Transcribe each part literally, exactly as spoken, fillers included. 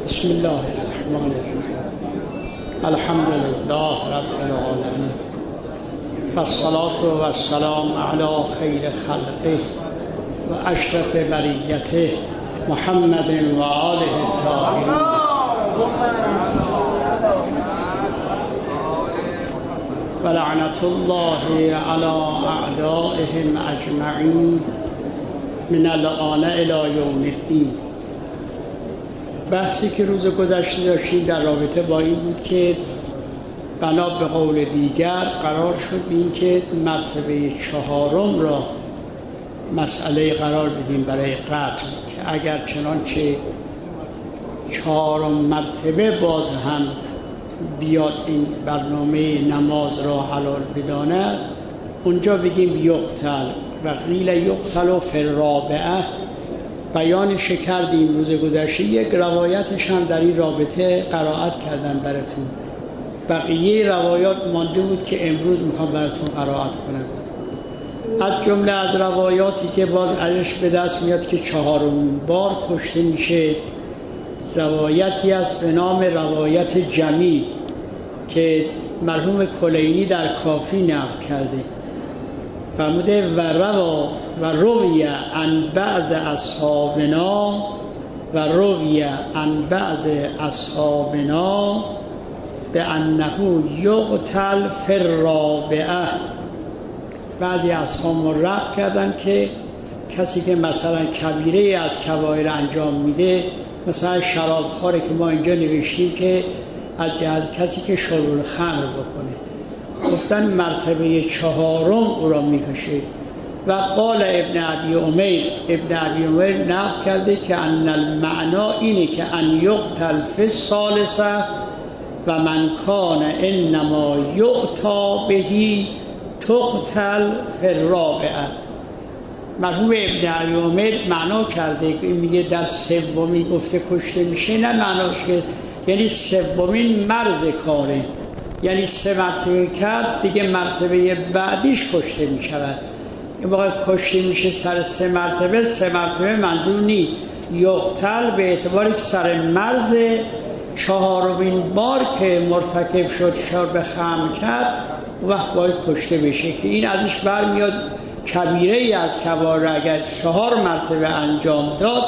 بسم الله الرحمن الرحیم. الحمد لله رب العالمین و الصلاة و السلام علی خیر خلقه و اشرف بریته محمد و آله الطاهرین. و لعنت الله علی اعدائهم اجمعین من الآن الی یوم الدین. بحثی که روز گذشته داشتیم در رابطه با این بود که بنا به قول دیگر قرار شد این که مرتبه چهارم را مسئله قرار بدیم برای قتل، که اگر چنانچه چهارم مرتبه باز هم بیاد این برنامه نماز را حلال بداند، اونجا بگیم یقتل و قیل یقتل فی الرابعه. بیانش کردیم روز گذشته، یک روایتش هم در این رابطه قرائت کردم براتون. بقیه روایات مانده بود که امروز میخوام براتون قرائت کنم. از جمله از روایاتی که باز ازش به دست میاد که چهارمین بار کشته میشه، روایتی است به نام روایت جمیل که مرحوم کلینی در کافی نقل کرده. فرموده و روا و رویه عن بعض اصحابنا و رویه عن بعض اصحابنا به انه یقتل فی الرابعه. بعضی اصحاب ما رد کردن که کسی که مثلا کبیره از کبایر انجام میده، مثلا شرابخواره که ما اینجا نوشتیم که از جهت کسی که شرب الخمر بکنه، گفتن مرتبه چهارم او را میکشه. و قال ابن ابی عمیر ابن ابی عمیر نقل کرده که ان المعنا اینه که ان یقتل فی الثالثه و من کان انما یؤتی بهی تقتل فی الرابعه. مرحوم ابن ابی عمیر معنا کرده که میگه در سومی گفته کشته میشه، نه معناش که یعنی سومین مرز کاره، یعنی سه مرتبه کرد دیگه مرتبه بعدیش کشته می شود. این موقع کشته میشه سر سه مرتبه، سه مرتبه منظور نیست، یقتل به اعتباری که سر مرز چهارمین بار که مرتکب شد شرب خمر کرد وقت باید کشته بشه، که این ازش برمیاد کبیره ای از کبایر اگر چهار مرتبه انجام داد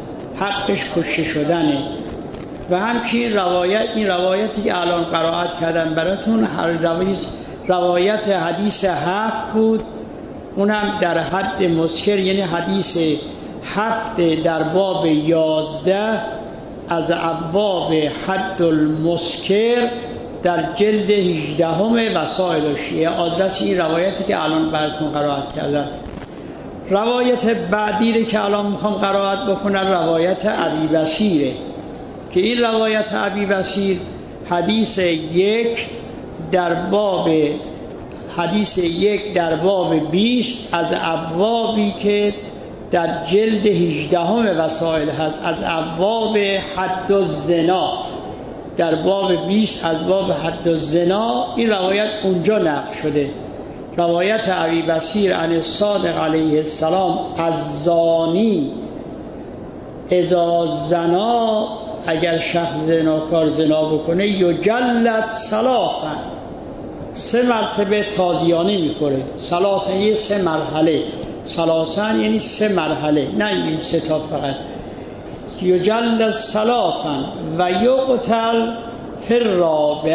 حقش کشته شدنه. و همچنین روایت این روایتی که الان قرائت کردم براتون هر روایت روایت حدیث هفت بود، اونم در حد مسکر، یعنی حدیث هفت در باب یازده از ابواب حد المسکر در جلد هجدهم وسائل الشیعه. آدرس این روایتی که الان براتون قرائت کردم. روایت بعدی که الان میخوام قرائت بکنم روایت ابی بصیره، که این روایت ابی بصیر حدیث یک در باب حدیث یک در باب بیست از ابوابی که در جلد هجدهم وسائل هست، از ابواب حد الزنا در باب بیست از باب حد الزنا این روایت اونجا نقل شده. روایت ابی بصیر عن الصادق علیه السلام از زانی اذا زنا، اگر شخص زناکار زنا بکنه یجلد ثلاثا، سه مرتبه تازیانه میخوره. ثلاثا یه سه مرحله، ثلاثا یعنی سه مرحله، نه این سه تا فقط. یجلد ثلاثا و یقتل فی الرابعه.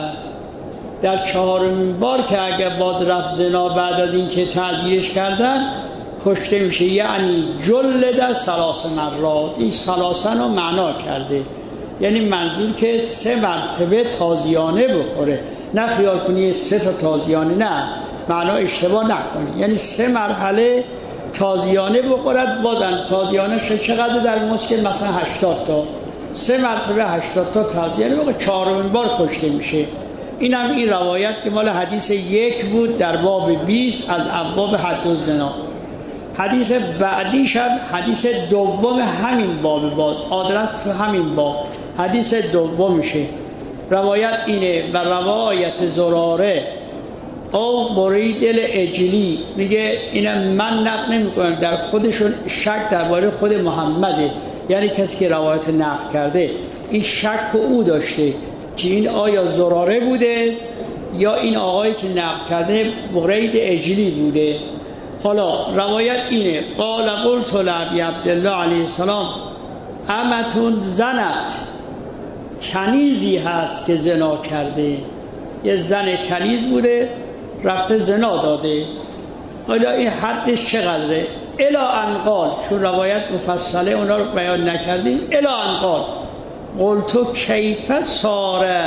در چهارمین بار که اگر باز رفت زنا بعد از این که تعزیرش کردن کشته میشه، یعنی جلد ثلاث مرات. این ثلاثا رو معنا کرده، یعنی منظور که سه مرتبه تازیانه بخوره، نه خیال کنی سه تا تازیانه، نه معنا اشتباه نکنی، یعنی سه مرحله تازیانه بخورد. بازن تازیانه شد چقدر در مسکن؟ مثلا هشتاد تا، سه مرتبه هشتاد تا تازیانه بخور، چهارمین بار کشته میشه. این هم این روایت که مال حدیث یک بود در باب بیست از ابواب حد الزنا. حدیث بعدیش هم حدیث دوم همین باب، باز آدرس همین باب حدیث دوم میشه. روایت اینه و روایت زراره او برید الاجلی، میگه اینم من نقل نمی کنم، در خودشون شک درباره خود محمده، یعنی کسی که روایت نقل کرده این شک او داشته که این آیا زراره بوده یا این آقایی که نقل کرده برید عجلی بوده. حالا روایت اینه: قال قلت لابی عبدالله علیه السلام امتون زنت، کنیزی هست که زنا کرده، یه زن کنیز بوده رفته زنا داده، حالا این حدش چقدره؟ الا ان قال، چون روایت مفصله اونا رو بیان نکردیم، الا ان قال قلت کیف ساره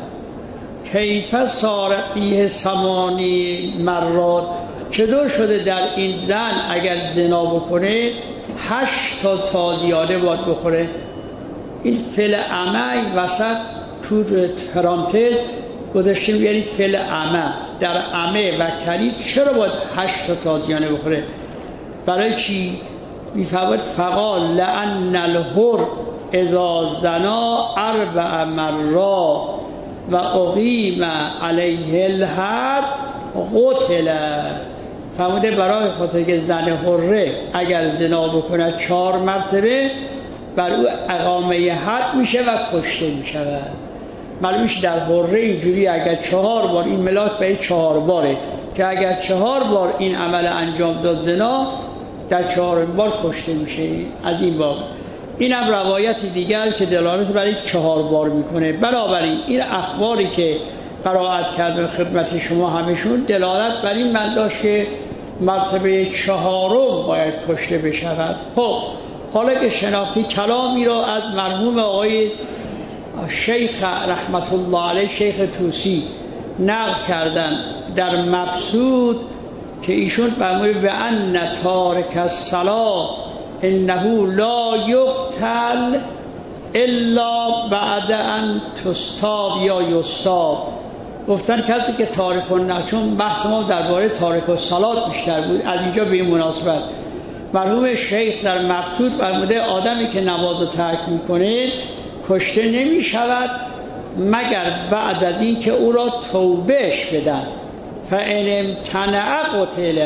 کیف ساره بیه سمانی مرات، چطور شده در این زن اگر زنا بکنه هشت تا تازیانه باید بخوره. این فعل عمه وسط تو پرانتز گذاشتیم، یعنی فعل عمه در عمه و کنیز چرا باید هشت تا تازیانه بخوره؟ برای چی؟ میفرماید فقال لأن الحر اذا زنا اربع مرات و اقیم علیه الحد قتل. فرموده برای خاطر که زن حره اگر زنا بکنه چهار مرتبه بر او اقامه حد میشه و کشته میشود. معلوم میشه در حره اینجوری اگر چهار بار این ملاک برای چهار باره که اگر چهار بار این عمل انجام داد زنا در چهار بار کشته میشه. از این باب اینم روایتی دیگر که دلالت برای چهار بار میکنه. بنابراین این اخباری که قرائت کردم خدمت شما همشون دلالت بر این من داشت که مرتبه چهارم باید کشته بشود. خب حالا که شناختی کلامی را از مرحوم آقای شیخ رحمت الله علیه شیخ طوسی نقل کردن در مبسوط که ایشون فرمود به ان تارک الصلاة انه لا یقتل الا بعد ان تستاب یا یستاب. گفتن کسی که تارک الصلاة، چون بحث ما درباره تارک الصلاة بیشتر بود، از اینجا به این مناسبت مرحوم شیخ در مبسوط فرموده آدمی که نماز رو ترک میکنه کشته نمی شود مگر بعد از این که او را توبهش بدن. فان امتنع قتل،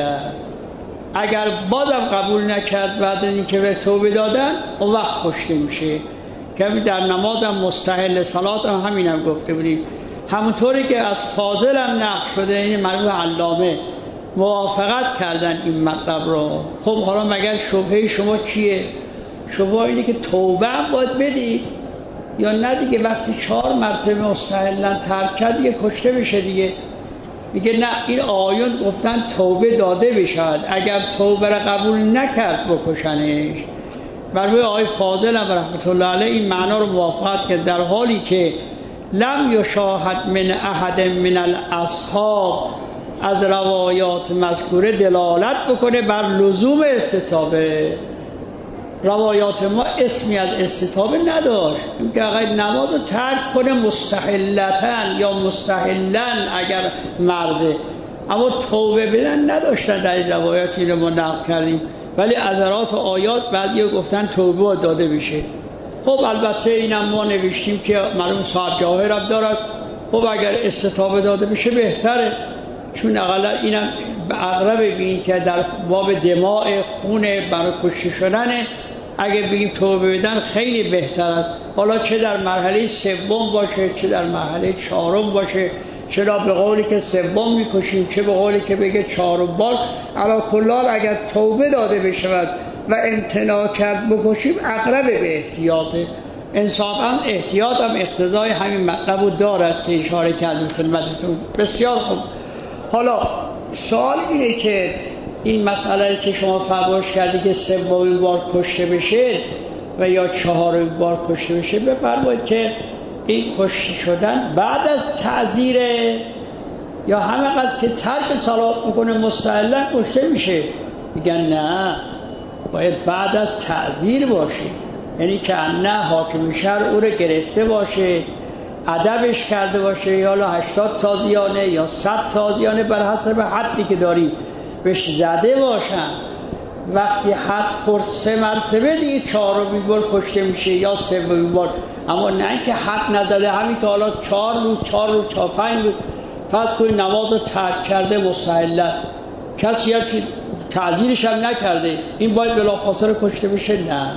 اگر بازم قبول نکرد بعد از این که به توبه دادن اون وقت کشته میشه. که در نماز هم مستحل صلات هم همین هم گفته بودیم، همونطوری که از فاضل هم نقل شده، این مرحوم علامه موافقت کردن این مطلب رو. خب حالا مگر شبهه شما چیه؟ شبهه اینه که توبه هم باید بدی یا نه دیگه؟ وقتی چهار مرتبه مستحلا ترک کرد دیگه کشته بشه دیگه. میگه نه، این آیون گفتن توبه داده بشد، اگر توبه را قبول نکرد بکشنش. مرحوم آقای فاضل هم رحمت الله علیه این معنا رو موافقت کرد، در حالی که لم یشاهد من احد من الاصحاب از روایات مذکوره دلالت بکنه بر لزوم استتابه. روایات ما اسمی از استتابه نداشت، که اگر نماز رو ترک کنه مستحلتن یا مستحلن اگر مرده، اما توبه بدن نداشتن. در این روایات این رو ما نقل کردیم، ولی اثرات و آیات بعضی گفتن توبه داده بشه. خب البته اینم ما نوشتیم که معلوم صاحب جواهر هم دارد. خب اگر استتابه داده بشه بهتره، چون اقلا اینم اقرب بین که در باب دماء خون برای کشته شدنه، اگر بگیم توبه بدن خیلی بهتر است. حالا چه در مرحله سوم باشه چه در مرحله چهارم باشه، چرا به قولی که سوم میکشیم چه به قولی که بگه چهارم بار، علی کل حال اگر توبه داده بشود و امتناع کرد بکشیم اقرب به احتیاطه. انصافا احتیاط هم اقتضای همین مطلب رو دارد که اشاره کردیم خدمتتون. بسیار خوب. حالا سوال اینه که این مسئله که شما فرمایش کردی که سومین بار کشته بشه و یا چهارمین بار کشته بشه، بفرمایید که این کشته شدن بعد از تعزیره یا همه قضا که ترک صلات میکنه مستحلا کشته میشه؟ میگن نه، باید بعد از تعزیر باشه، یعنی که نه حاکم شرع او رو گرفته باشه، ادبش کرده باشه، یا هشتاد تازیانه یا صد تازیانه بر حسب حدی که داریم بهش زده باشن. وقتی حد خورد سه مرتبه دیگه چهارمین بار کشته میشه یا سومین بار. اما نه که حد نزده، همین که حالا چهار روز چهار روز چهار پنج روز فرض کنید نماز رو ترک کرده مستحلا، کسی هم که تعزیرش هم نکرده، این باید بلافاصله کشته بشه؟ نه.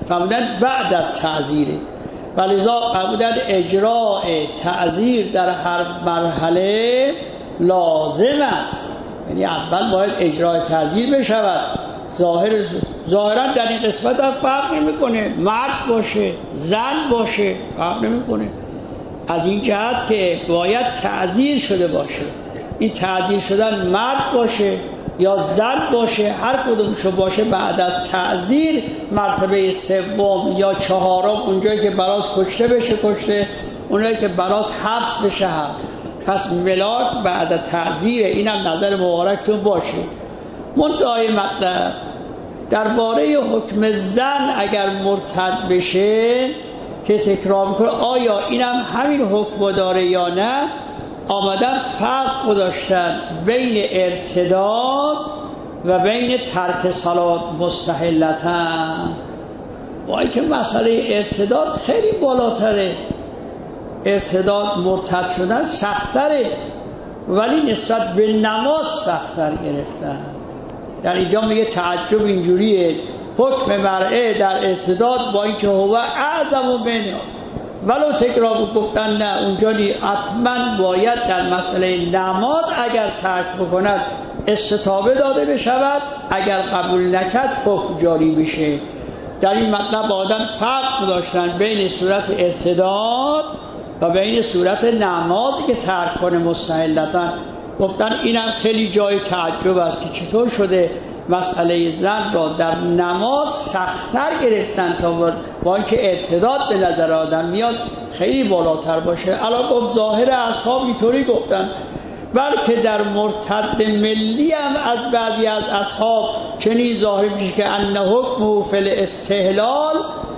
فرمودن بعد از تعزیره، ولذا فرمودن اجراء تعزیر در هر مرحله لازم است. یعنی اول باید اجرای تعزیر بشود. ظاهر ظاهرا در این قسمت هم فرق نمیکنه، مرد باشه زن باشه فرق نمیکنه، از این جهت که باید تعزیر شده باشه. این تعزیر شدن مرد باشه یا زن باشه، هر کدومشو باشه، بعد از تعزیر مرتبه سوم یا چهارم، اونجایی که براز کشته بشه کشته، اونجایی که براز حبس بشه حبس. پس ملاک بعد از تعزیر، اینم نظر مبارکتون باشه. منتهای مطلب درباره حکم زن اگر مرتد بشه که تکرار میکنه، آیا اینم همین حکم داره یا نه؟ آمدن فرق گذاشتن بین ارتداد و بین ترک صلات مستحلتن. وای که مسئله ارتداد خیلی بالاتره، ارتداد مرتد شدن سختره، ولی نسبت به نماز سختر گرفتن. در اینجا میگه تعجب اینجوریه، حکم مرعه در ارتداد با اینکه هو اعظم منه، ولو تکرار گفتن نه اونجا نی، حتما باید در مسئله نماز اگر ترک بکند استتابه داده بشود، اگر قبول نکرد حکم جاری بشه. در این مطلب آدم فرق داشتن بین صورت ارتداد و بین صورت نمازی که ترک کنه مستحلتن. گفتن اینم خیلی جای تعجب است که چطور شده مسئله زن را در نماز سخت‌تر گرفتن تا با اینکه ارتداد به نظر آدم میاد خیلی بالاتر باشه. الان گفت ظاهر اصحاب اینطوری گفتن، بلکه در مرتد ملی هم از بعضی از اصحاب چنین ظاهر میشه که ان حکمه فی الاستحلال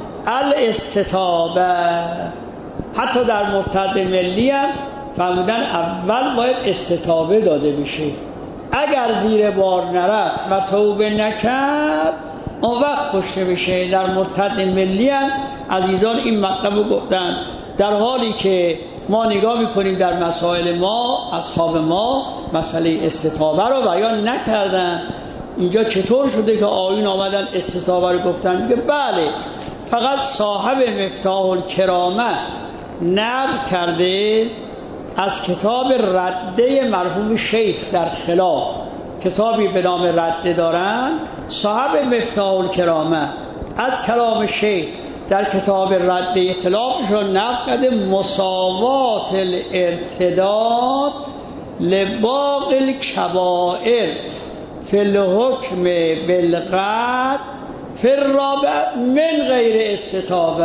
الاستتابه. حتی در مرتد ملی هم فرمودن اول باید استتابه داده بشه، اگر زیر بار نرفت و توبه نکرد اون وقت کشته بشه. در مرتد ملی هم عزیزان این مطلب رو گفتن، در حالی که ما نگاه میکنیم در مسائل ما اصحاب ما مسئله استتابه رو بیان نکردن. اینجا چطور شده که آیون آمدن استتابه رو گفتن؟ میگه بله، فقط صاحب مفتاح الکرامه نقل کرده از کتاب رده مرحوم شیخ در خلاف، کتابی به نام رده دارن، صاحب مفتاح الکرامه از کلام شیخ در کتاب رده خلافشون نقل کرده مساوات الارتداد لباقی الکبائر فی الحکم بالقطع فی الرابع من غیر استتابه.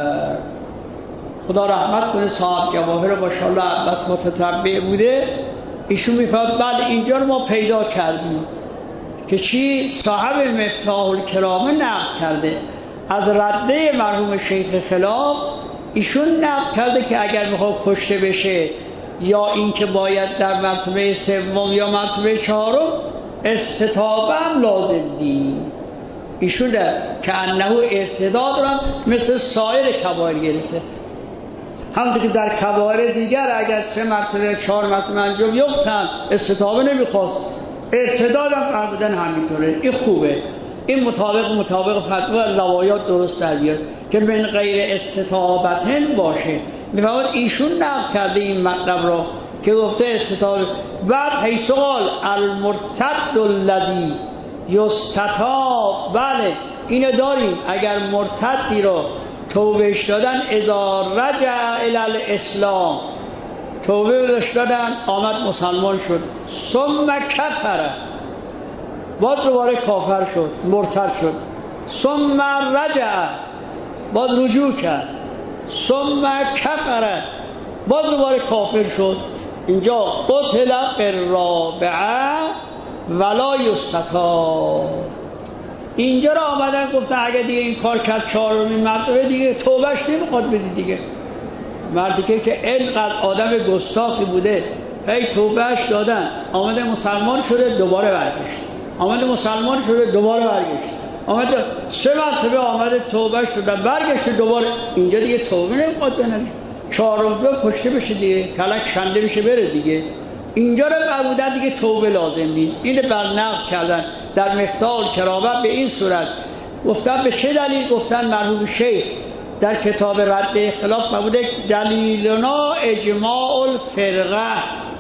خدا رحمت کنه صاحب جواهر ماشاءالله عباس متتبع بوده، ایشون میفرماد بله اینجا رو ما پیدا کردیم که چی؟ صاحب مفتاح الکرامه نقل کرده از رده مرحوم شیخ خلاف، ایشون نقل کرده که اگر میخواد کشته بشه یا اینکه باید در مرتبه سوم یا مرتبه چهارم استتابه هم لازم دی. ایشون که انه ارتداد را مثل سایر کبایر گرفته، همونطور که در کبایر دیگر اگر سه مرتبه چهار مرتبه انجام یفتن استتابه نمیخواست، ارتداد هم فرمودن همینطوره. این خوبه، این مطابق مطابق فتوا روایات درست در بیاد که من غیر استتابتن باشه. میفهمد ایشون نقل کرده این مطلب رو که گفته استتابه. بعد حیث قال المرتد الذی یستتاب، بله اینو داریم، اگر مرتدی رو توبهش دادن اذا رجع الی الاسلام، توبه بهش دادن آمد مسلمان شد، ثم کفر، باز دوباره کافر شد مرتد شد، ثم رجع باز رجوع کرد، ثم کفر باز دوباره کافر شد، اینجا قتل الرابعه ولا یستتاب. اینجا را آمدن گفتن اگه دیگه این کار کرد چهارمین مرتبه دیگه توبهش نمیخواد بدید دیگه. مردی که که اینقدر آدم گستاخی بوده هی توبهش دادن، آمده مسلمان شده دوباره برگشت، آمده مسلمان شده دوباره برگشت، آمده سه مرتبه آمده توبهش شدن برگشت دوباره. اینجا دیگه توبه نمیخواد بنره، چهارم دو کشته بشه دیگه، کلک شنده بشه بره دیگه. اینجا رو فرمودن دیگه توبه لازم نیست. این بر نقل کردن در مفتاح الکرامه به این صورت گفتن به چه دلیل؟ گفتن مرحوم شیخ در کتاب رد اختلاف فرموده دلیلنا اجماع الفرقه.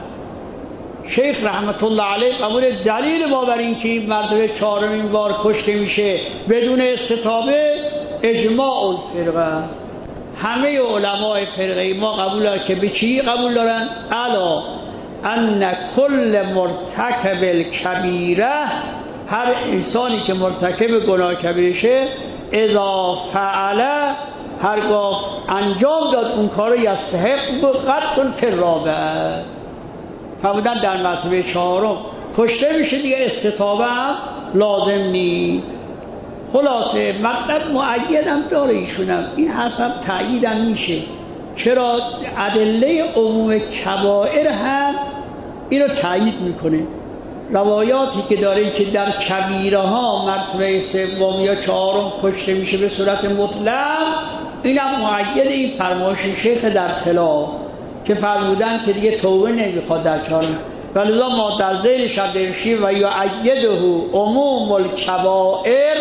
شیخ رحمت الله علیه فرموده دلیل ما بر این که مرتبه چهارمین بار کشته میشه بدون استتابه اجماع الفرقه. همه علمای فرقه ما قبول دارن که به چی قبول دارن؟ الا ان کل مرتکب الکبیره، هر انسانی که مرتکب گناه کبیره شه اذا فعل، هرگاه انجام داد اون کارو یستحق قتل فی الرابعه. فرمودن در مرتبه چهارم کشته میشه دیگه، استتابه هم لازم نی. خلاصه مطلب مؤیدم داره ایشونم، این حرفم تأییدم میشه. چرا؟ ادله عموم کبائر هم اینو تأیید میکنه. روایاتی که داره که در کبیره ها مرتبه سوم یا چهارم کشته میشه به صورت مطلق، اینم مؤید این فرمایش شیخ در خلاف که فرمودن که دیگه توبه نمیخواد در چهارم. ولذا ما در ذیل شدرشی و یؤیده عموم الکبائر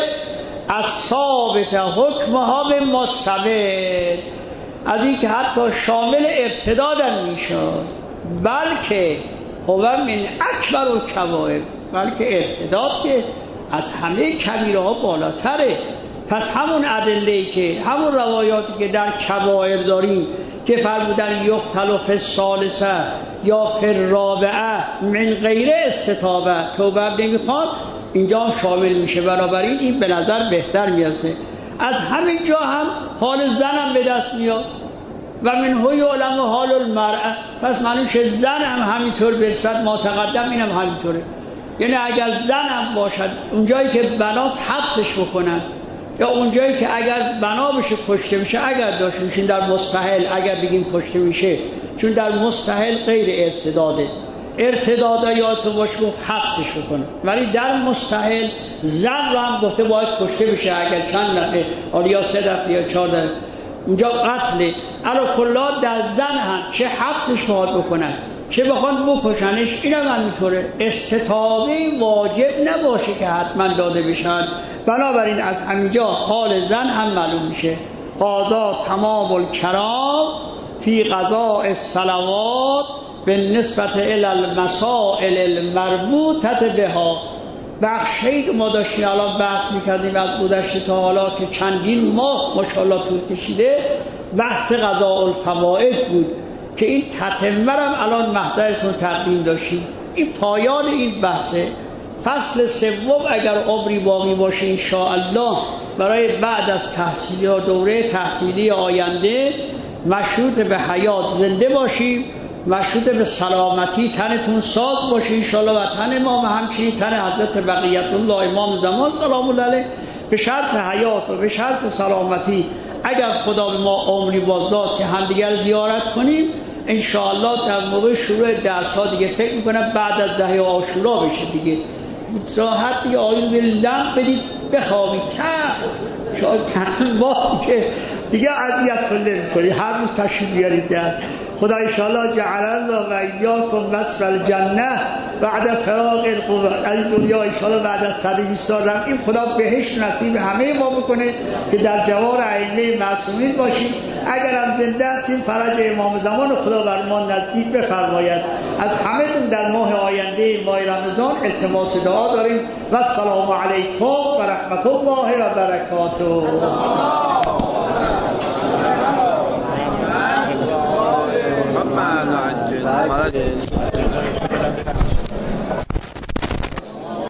الثابت حکمها به مستبد، از این که حتی شامل ارتدادن میشد، بلکه هو من اکبر الکبائر، بلکه ارتداد که از همه کبیره ها بالاتره. پس همون ادله‌ای که همون روایاتی که در کبائر داریم که فرمودن یقتل فی الثالثه یا فی الرابعه من غیر استتابه، توبه نمیخواد، اینجا هم شامل میشه. بنابراین این به نظر بهتر میرسه. از همین جا هم حال زنم به دست میاد و من هوی علم حال المرأه. پس معنیش زن هم همینطور برسد، ما تقدم اینم همینطوره. یعنی اگر زن هم باشد اونجایی که بنات حبسش بکنن، یا اونجایی که اگر بنا بشه کشته میشه، اگر داشته میشین در مستحل اگر بگیم کشته میشه، چون در مستحل غیر ارتداده، ارتداده یادتون باشه گفت حبسش بکنه، ولی در مستحل زن رو هم گفته باید کشته بشه اگر چند دفعه یا سه دفعه یا چهار دفعه، اونجا قتله. علا کلا در زن هم چه حبسش باید بکنن چه بخوان بکشنش، این هم همینطوره. استتابه واجب نباشه که حتما داده بشن. بنابراین از همینجا حال زن هم معلوم میشه. قضا تمام الکرام فی قضاء الصلوات بالنسبت الی المسائل المربوطه بها. بخشی ما داشتیم الان بحث میکردیم از گذشته تا حالا که چندین ماه ماشاءالله طول کشیده، بحث قضاء الفوائد بود که این تتمه هم الان محضرتون تقدیم داشتیم. این پایان این بحثه. فصل سوم اگر عمری باقی باشه انشاءالله برای بعد از تحصیلی ها، دوره تحصیلی آینده، مشروط به حیات زنده باشیم، مشروط به سلامتی تنتون ساز باشه انشاءالله، و تن ما و همچنین تن حضرت بقیت الله امام زمان سلام الله علیه، به شرط حیات و به شرط سلامتی. اگر خدا به ما عمری باز داد که همدیگر زیارت کنیم انشاءالله در موقع شروع درس ها دیگه فکر میکنم بعد از دهه عاشورا بشه دیگه، راحت دیگه آیون به لم بدید بخوابید که شاید پنج ماه که دیگه اذیت نمی کنی، هر روز تشریف بیارید در. خدا انشاءالله جعل الله و ایاکم وصف الجنه بعد فراق القوه. از دنیا انشاءالله بعد از صد و بیست سال رفتیم، خدا بهشت نصیب همه ما بکنه که در جوار ائمه معصومین باشیم. اگر هم زنده هستیم فرج امام زمان خدا بر ما نزدیک بفرماید. از همه تون در ماه آینده ماه رمضان التماس دعا داریم. و السلام علیکم و رحمت الله و برکاته.